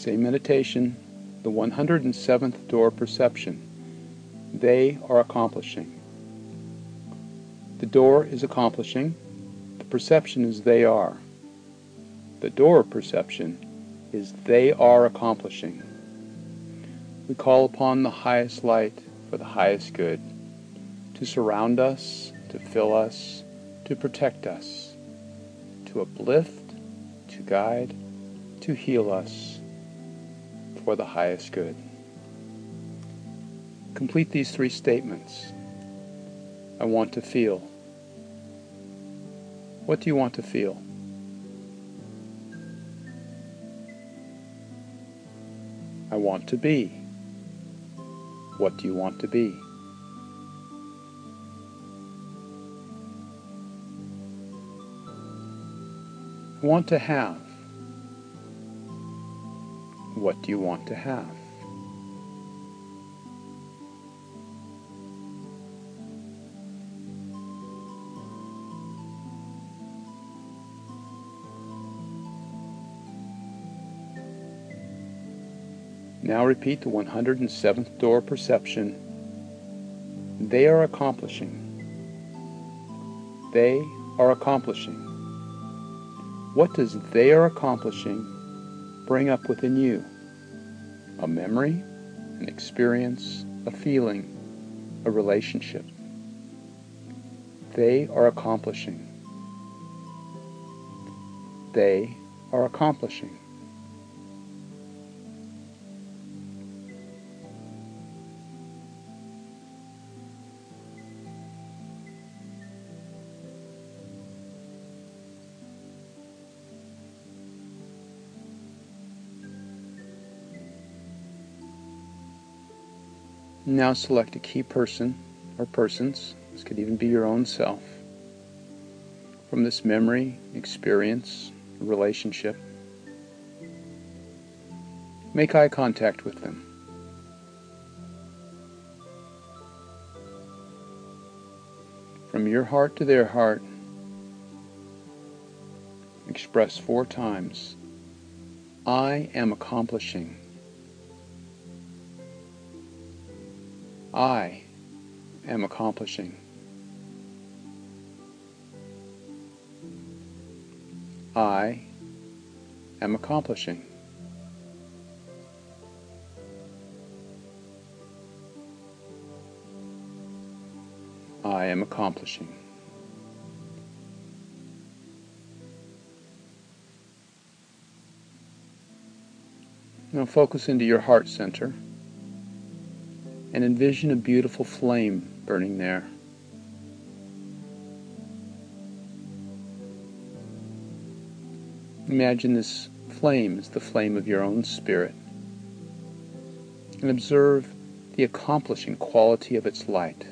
Say meditation, the 107th door perception. They are accomplishing. The door is accomplishing. The perception is they are. The door perception is they are accomplishing. We call upon the highest light for the highest good, to surround us, to fill us, to protect us, to uplift, to guide, to heal us for the highest good. Complete these 3 statements. I want to feel. What do you want to feel? I want to be. What do you want to be? I want to have. What do you want to have? Now repeat the 107th door perception. They are accomplishing. They are accomplishing. What does they are accomplishing bring up within you? A memory, an experience, a feeling, a relationship. They are accomplishing. They are accomplishing. Now select a key person or persons, this could even be your own self, from this memory, experience, relationship. Make eye contact with them. From your heart to their heart, express 4 times, I am accomplishing. I am accomplishing. I am accomplishing. I am accomplishing. Now focus into your heart center and envision a beautiful flame burning there. Imagine this flame is the flame of your own spirit, and observe the accomplishing quality of its light.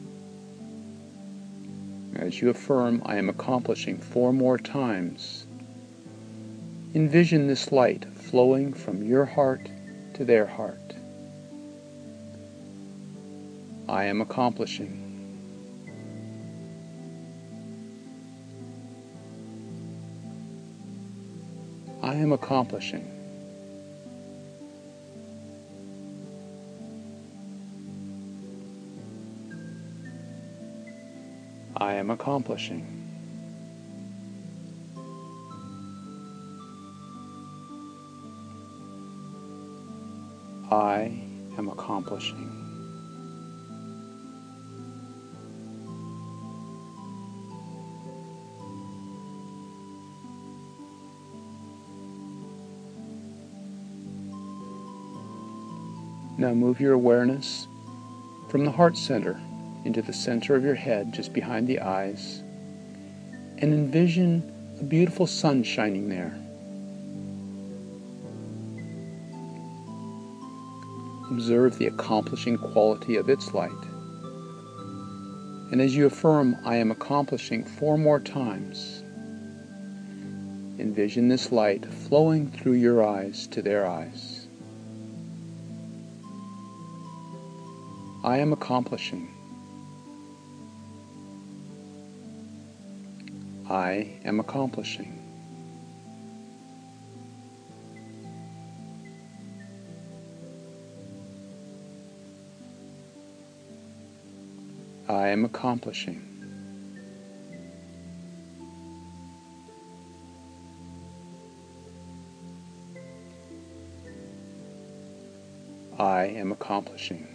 As you affirm, I am accomplishing 4 more times, envision this light flowing from your heart to their heart. I am accomplishing. I am accomplishing. I am accomplishing. I am accomplishing. Now move your awareness from the heart center into the center of your head, just behind the eyes, and envision a beautiful sun shining there. Observe the accomplishing quality of its light. And as you affirm, I am accomplishing 4 more times, envision this light flowing through your eyes to their eyes. I am accomplishing. I am accomplishing. I am accomplishing. I am accomplishing.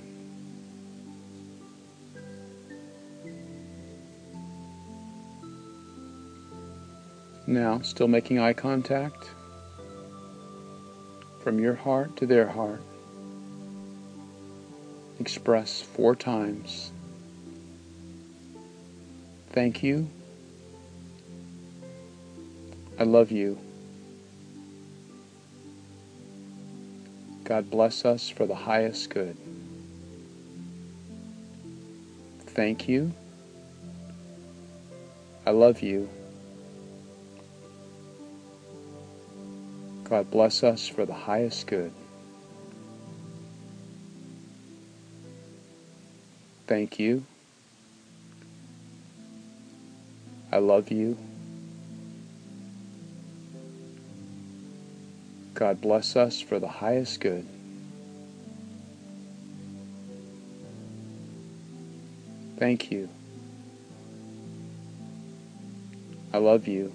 Now, still making eye contact, from your heart to their heart, express 4 times, thank you, I love you, God bless us for the highest good. Thank you, I love you, God bless us for the highest good. Thank you, I love you, God bless us for the highest good. Thank you, I love you,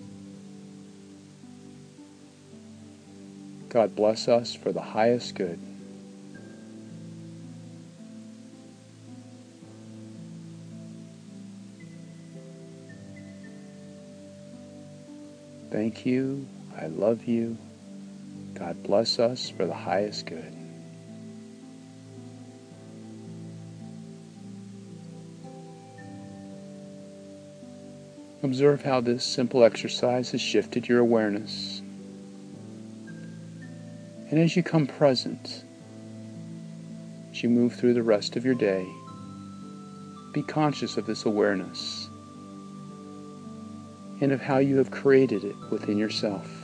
God bless us for the highest good. Thank you, I love you, God bless us for the highest good. Observe how this simple exercise has shifted your awareness. And as you come present, as you move through the rest of your day, be conscious of this awareness and of how you have created it within yourself.